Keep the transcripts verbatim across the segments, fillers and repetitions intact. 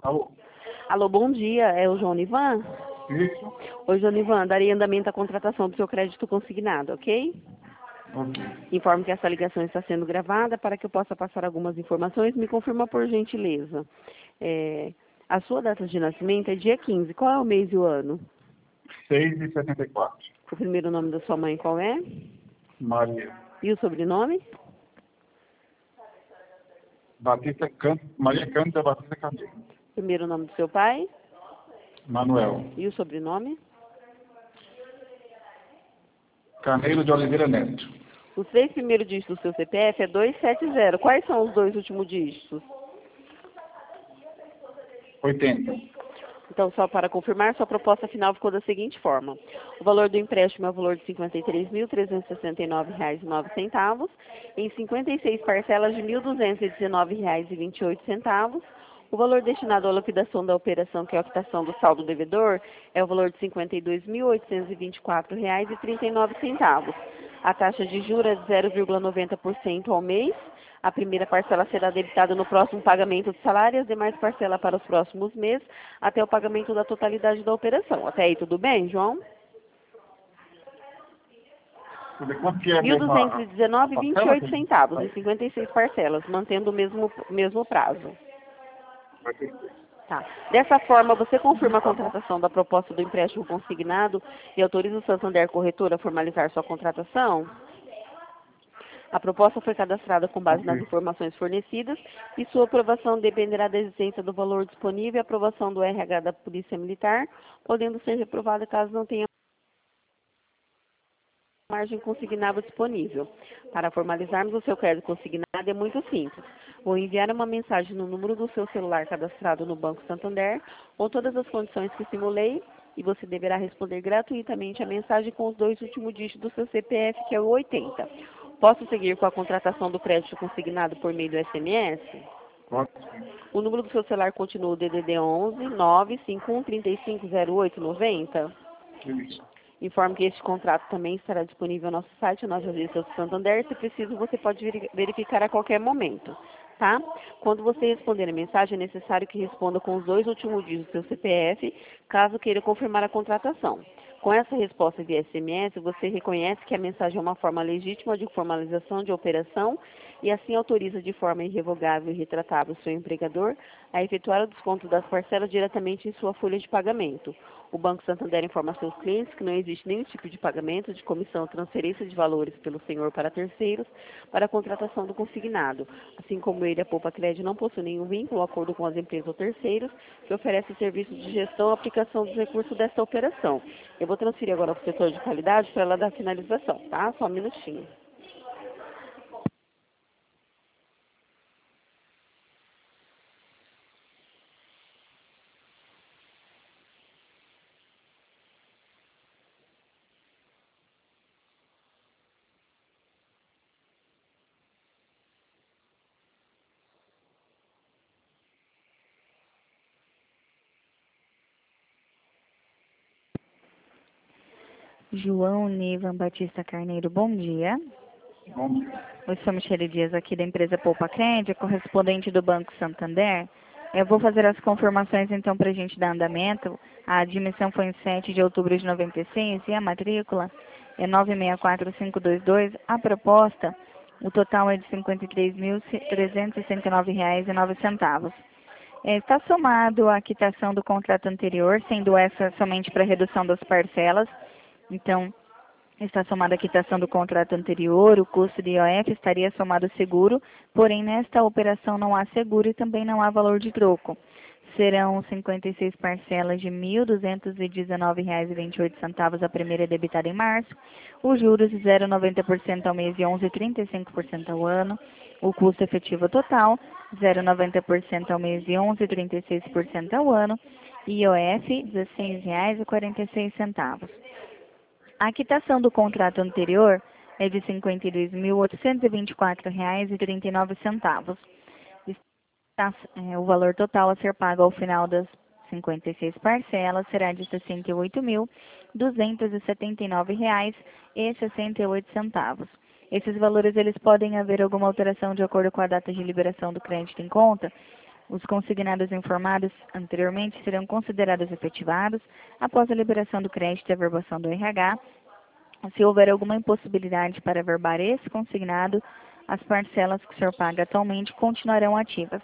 Alô? Alô, bom dia. É o João Nivan? Isso? Oi, João Nivan. Darei andamento à contratação do seu crédito consignado, ok? Ok. Informo que essa ligação está sendo gravada para que eu possa passar algumas informações. Me confirma por gentileza. É, a sua data de nascimento é dia quinze. Qual é o mês e o ano? seis e setenta e quatro. O primeiro nome da sua mãe qual é? Maria. E o sobrenome? Batista Can... Maria Cândida Batista Camilo. Primeiro nome do seu pai? Manuel. E o sobrenome? Carneiro de Oliveira Neto. Os três primeiros dígitos do seu C P F é duzentos e setenta. Quais são os dois últimos dígitos? oitenta. Então, só para confirmar, sua proposta final ficou da seguinte forma. O valor do empréstimo é o valor de cinquenta e três mil, trezentos e sessenta e nove reais e nove centavos, em cinquenta e seis parcelas de mil, duzentos e dezenove reais e vinte e oito centavos. O valor destinado à liquidação da operação, que é a quitação do saldo devedor, é o valor de cinquenta e dois mil, oitocentos e vinte e quatro reais e trinta e nove centavos. A taxa de juros é de zero vírgula noventa por cento ao mês. A primeira parcela será debitada no próximo pagamento do salário e as demais parcelas para os próximos meses, até o pagamento da totalidade da operação. Até aí, tudo bem, João? Quanto que é Mil mesmo duzentos e a dezenove reais e vinte e parcela? oito centavos, em cinquenta e seis parcelas, mantendo o mesmo, mesmo prazo. Vai ter que Tá. Dessa forma, você confirma a Tá bom. contratação da proposta do empréstimo consignado e autoriza o Santander Corretora a formalizar sua contratação? A proposta foi cadastrada com base nas Ok. informações fornecidas e sua aprovação dependerá da existência do valor disponível e aprovação do R H da Polícia Militar, podendo ser reprovada caso não tenha margem consignável disponível. Para formalizarmos o seu crédito consignado é muito simples. Vou enviar uma mensagem no número do seu celular cadastrado no Banco Santander, com todas as condições que simulei, e você deverá responder gratuitamente a mensagem com os dois últimos dígitos do seu C P F, que é o oitenta. Posso seguir com a contratação do crédito consignado por meio do S M S? Pode sim. O número do seu celular continua o D D D onze nove cinco um três cinco zero oito nove zero. Isso. Informo que este contrato também estará disponível no nosso site, nas agências do Santander. Se preciso, você pode veri- verificar a qualquer momento, tá? Quando você responder a mensagem, é necessário que responda com os dois últimos dígitos do seu C P F, caso queira confirmar a contratação. Com essa resposta via S M S, você reconhece que a mensagem é uma forma legítima de formalização de operação e assim autoriza de forma irrevogável e retratável o seu empregador a efetuar o desconto das parcelas diretamente em sua folha de pagamento. O Banco Santander informa a seus clientes que não existe nenhum tipo de pagamento de comissão ou transferência de valores pelo senhor para terceiros para a contratação do consignado. Assim como ele, a Poupa Crédito não possui nenhum vínculo ou acordo com as empresas ou terceiros que oferecem serviços de gestão ou aplicação dos recursos desta operação. Eu vou transferir agora para o setor de qualidade para ela dar a finalização, tá? Só um minutinho. João Nivan Batista Carneiro, bom dia. Bom dia. Eu sou Michele Dias, aqui da empresa Poupa Crédito, correspondente do Banco Santander. Eu vou fazer as confirmações, então, para a gente dar andamento. A admissão foi em sete de outubro de noventa e seis e a matrícula é nove seis quatro cinco dois dois. A proposta, o total é de cinquenta e três mil, trezentos e sessenta e nove reais e nove centavos. É, está somado a quitação do contrato anterior, sendo essa somente para redução das parcelas. Então, está somada a quitação do contrato anterior, o custo de I O F estaria somado ao seguro, porém nesta operação não há seguro e também não há valor de troco. Serão cinquenta e seis parcelas de mil duzentos e dezenove reais e vinte e oito centavos, a primeira é debitada em março, os juros de zero vírgula noventa por cento ao mês e onze vírgula trinta e cinco por cento ao ano, o custo efetivo total zero vírgula noventa por cento ao mês e onze vírgula trinta e seis por cento ao ano, I O F dezesseis reais e quarenta e seis centavos. A quitação do contrato anterior é de cinquenta e dois mil, oitocentos e vinte e quatro reais e trinta e nove centavos. Está, é, o valor total a ser pago ao final das cinquenta e seis parcelas será de sessenta e oito mil, duzentos e setenta e nove reais e sessenta e oito centavos. Esses valores eles podem haver alguma alteração de acordo com a data de liberação do crédito em conta, Os consignados informados anteriormente serão considerados efetivados após a liberação do crédito e a averbação do R H. Se houver alguma impossibilidade para averbar esse consignado, as parcelas que o senhor paga atualmente continuarão ativas.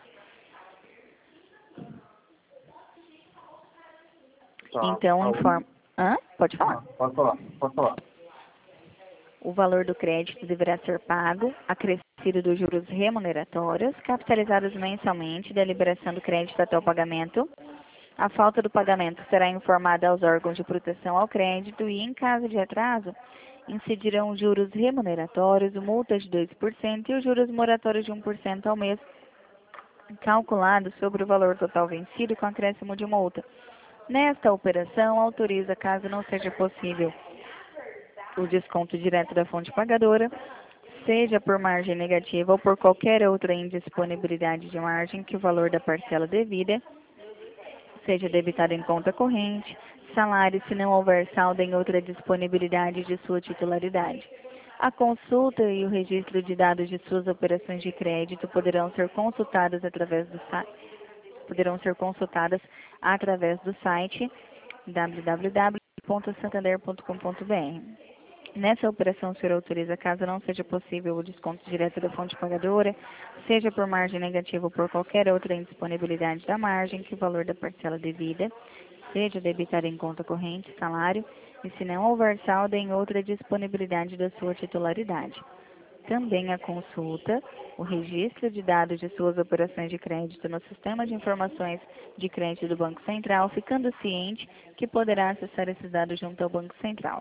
Tá. Então, Tá. informa... Hã? Pode falar. Ah, pode falar, pode falar. O valor do crédito deverá ser pago, acrescido dos juros remuneratórios, capitalizados mensalmente da liberação do crédito até o pagamento. A falta do pagamento será informada aos órgãos de proteção ao crédito e, em caso de atraso, incidirão os juros remuneratórios, multas de dois por cento e os juros moratórios de um por cento ao mês, calculados sobre o valor total vencido com acréscimo de multa. Nesta operação, autoriza, caso não seja possível, o desconto direto da fonte pagadora, seja por margem negativa ou por qualquer outra indisponibilidade de margem que o valor da parcela devida seja debitado em conta corrente, salário, se não houver saldo em outra disponibilidade de sua titularidade. A consulta e o registro de dados de suas operações de crédito poderão ser consultadas através do site, poderão ser consultadas através do site w w w ponto santander ponto com ponto b r. Nessa operação, o senhor autoriza, caso não seja possível o desconto direto da fonte pagadora, seja por margem negativa ou por qualquer outra indisponibilidade da margem, que o valor da parcela devida seja debitado em conta corrente, salário, e se não houver saldo em outra disponibilidade da sua titularidade. Também a consulta, o registro de dados de suas operações de crédito no Sistema de Informações de Crédito do Banco Central, ficando ciente que poderá acessar esses dados junto ao Banco Central.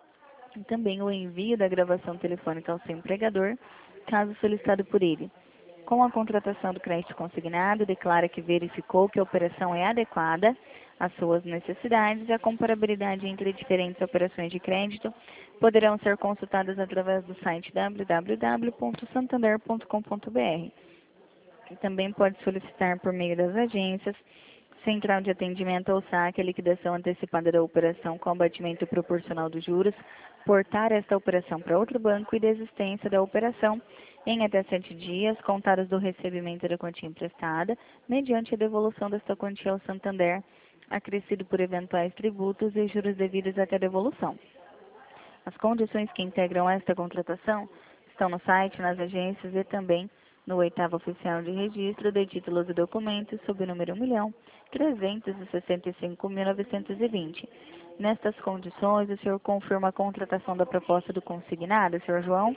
E também o envio da gravação telefônica ao seu empregador, caso solicitado por ele. Com a contratação do crédito consignado, declara que verificou que a operação é adequada às suas necessidades e a comparabilidade entre diferentes operações de crédito poderão ser consultadas através do site w w w ponto santander ponto com ponto b r. E também pode solicitar por meio das agências, Central de Atendimento ao Saque, a liquidação antecipada da operação com abatimento proporcional dos juros, portar esta operação para outro banco e desistência da operação em até sete dias, contados do recebimento da quantia emprestada, mediante a devolução desta quantia ao Santander, acrescido por eventuais tributos e juros devidos até a devolução. As condições que integram esta contratação estão no site, nas agências e também no oitavo oficial de registro de títulos e documentos, sob o número um milhão trezentos e sessenta e cinco mil novecentos e vinte. Nestas condições, o senhor confirma a contratação da proposta do consignado, senhor João?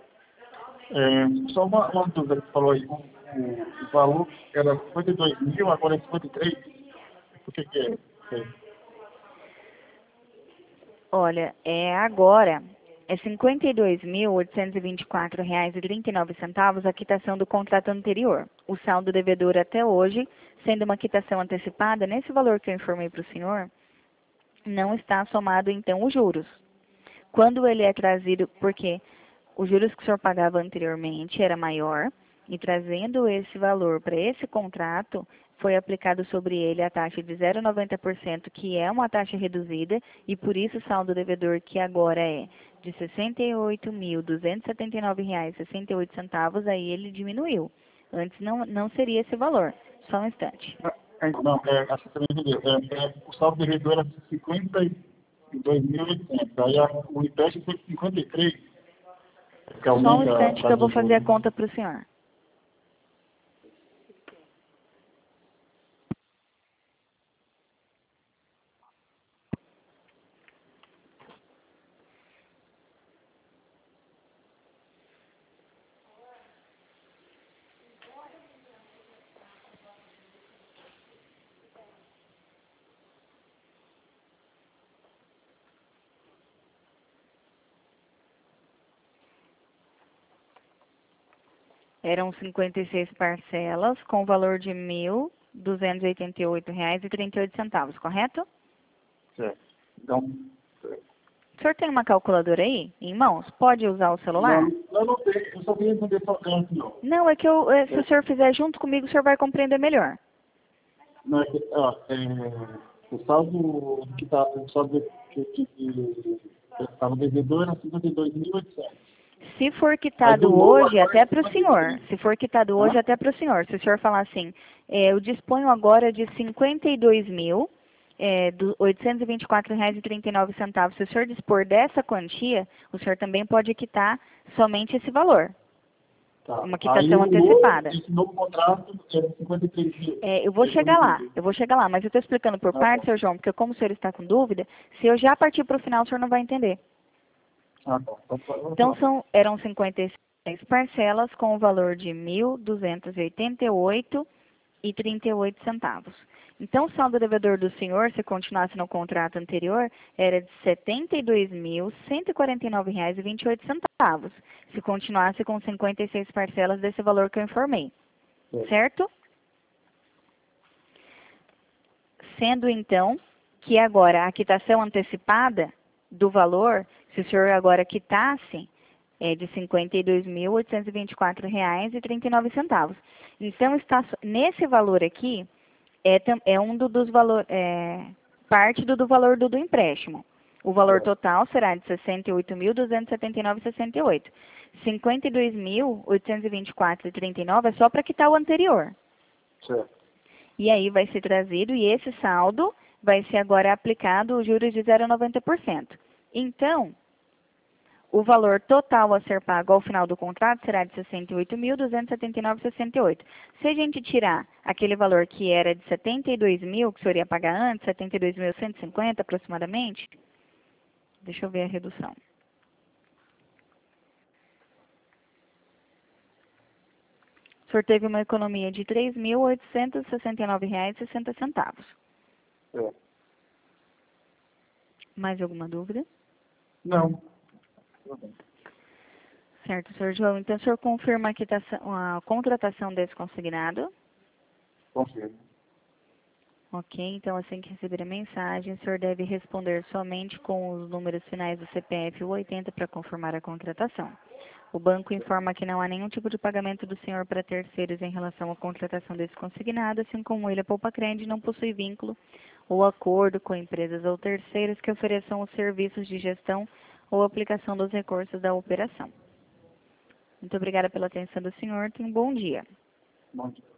É, só uma, uma dúvida que você falou aí. O, o, o valor era cinquenta e dois mil, agora é cinquenta e três. Por que que é? É. Olha, é agora, é cinquenta e dois mil oitocentos e vinte e quatro reais e trinta e nove centavos a quitação do contrato anterior. O saldo devedor até hoje, sendo uma quitação antecipada, nesse valor que eu informei para o senhor, não está somado, então, os juros. Quando ele é trazido, porque os juros que o senhor pagava anteriormente era maior, e trazendo esse valor para esse contrato, foi aplicado sobre ele a taxa de zero vírgula noventa por cento, que é uma taxa reduzida, e por isso o saldo devedor, que agora é de sessenta e oito mil duzentos e setenta e nove reais e sessenta e oito centavos, aí ele diminuiu. Antes não, não seria esse valor. Só um instante. É, não, é, acho que você não entendeu. É, é, o saldo devedor era cinquenta e dois mil e oitocentos. Aí a, o empréstimo foi cinquenta e três. Que Só um aumenta instante a que eu vou taxa de fazer a juros. conta para o senhor. Eram cinquenta e seis parcelas com valor de mil duzentos e oitenta e oito reais e trinta e oito centavos, correto? Certo. Então, O senhor tem uma calculadora aí, em mãos? Pode usar o celular? não, eu não sei, eu só queria entender só antes, não. Não, é que eu, é, se o senhor fizer junto comigo, o senhor vai compreender melhor. Não, é que, ó, é, o saldo que tá, o saldo que, que, que, que tá no devedor era cinquenta e dois mil e oitocentos. Se for quitado Mas o hoje, agora é até para o senhor. Se for quitado hoje, Hã? até para o senhor. Se o senhor falar assim, é, eu disponho agora de cinquenta e dois mil, é, do oitocentos e vinte e quatro reais e trinta e nove centavos. Se o senhor dispor dessa quantia, o senhor também pode quitar somente esse valor. Tá. Uma Aí quitação o antecipada. novo, esse novo contrato é de cinquenta e três mil. É, eu vou Esse eu chegar não lá, entendi. eu vou chegar lá, mas eu estou explicando por Ah, parte, tá. seu João, porque como o senhor está com dúvida, se eu já partir para o final, o senhor não vai entender. Ah, tá. Então, vamos Então, falar. são, eram cinquenta e seis parcelas com o valor de mil duzentos e oitenta e oito reais e trinta e oito centavos. Então, o saldo devedor do senhor, se continuasse no contrato anterior, era de setenta e dois mil cento e quarenta e nove reais e vinte e oito centavos, se continuasse com cinquenta e seis parcelas desse valor que eu informei. É. Certo? Sendo, então, que agora a quitação antecipada do valor, se o senhor agora quitasse, é de cinquenta e dois mil oitocentos e vinte e quatro reais e trinta e nove centavos. Então, está, nesse valor aqui, é, tam- é um do, dos valor, é, parte do, do valor do, do empréstimo. O valor É. total será de sessenta e oito mil duzentos e setenta e nove reais e sessenta e oito centavos. cinquenta e dois mil oitocentos e vinte e quatro reais e trinta e nove centavos é só para quitar o anterior. Certo. E aí vai ser trazido, e esse saldo vai ser agora aplicado os juros de zero vírgula noventa por cento. Então, o valor total a ser pago ao final do contrato será de sessenta e oito mil duzentos e setenta e nove reais e sessenta e oito centavos. Se a gente tirar aquele valor que era de setenta e dois mil, que o senhor ia pagar antes, setenta e dois mil cento e cinquenta aproximadamente, deixa eu ver a redução. O senhor teve uma economia de três mil oitocentos e sessenta e nove reais e sessenta centavos. É. Mais alguma dúvida? Não. Tudo bem. Certo, senhor João. Então, o senhor confirma a, quitação, a contratação desse consignado? Confirmo. Ok, então assim que receber a mensagem, o senhor deve responder somente com os números finais do C P F e o oitenta para confirmar a contratação. O banco informa que não há nenhum tipo de pagamento do senhor para terceiros em relação à contratação desse consignado, assim como ele, a Poupa Crende, não possui vínculo ou acordo com empresas ou terceiros que ofereçam os serviços de gestão ou aplicação dos recursos da operação. Muito obrigada pela atenção do senhor. Tenha um bom dia. Bom dia.